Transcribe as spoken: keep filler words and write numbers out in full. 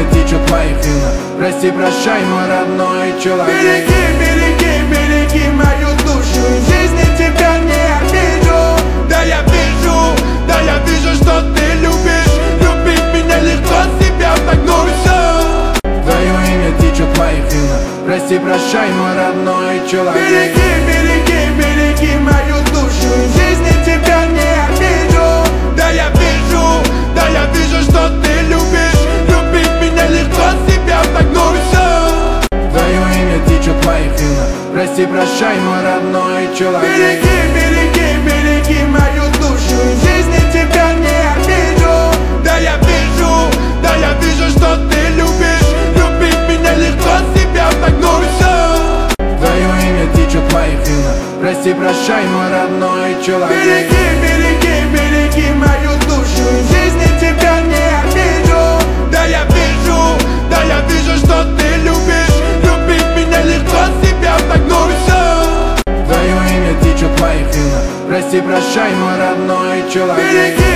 течет в моих венах. Прости, прощай, мой родной человек. Береги, береги, береги мою душу, в жизни тебя не обижу. Да я вижу, да я вижу, что ты любишь. Любить меня легко, себя вдохнуться. Твое имя течет в моих венах. Прости, прощай, мой родной человек. Береги, береги, береги мою душу, в жизни тебя не обижу. Да я вижу, да я вижу, что ты любишь. Любить меня легко, себя вдохнуться. Твое имя течет в моих венах. Прости, прощай, мой родной человек. Береги, береги, береги мою душу, в жизни тебя не обижу. Да я вижу, да я вижу, что ты любишь. Любить меня легко, себя вдохнуться. Твое имя течет в моих венах. Прости, прощай, мой родной человек. Береги, береги, береги мою душу, в жизни тебя не обижу. Да я вижу, да я вижу, что ты любишь. Любить меня легко, себя вдохнуться. Твое имя течет в моих венах. Прости, прощай, мой родной человек. Береги,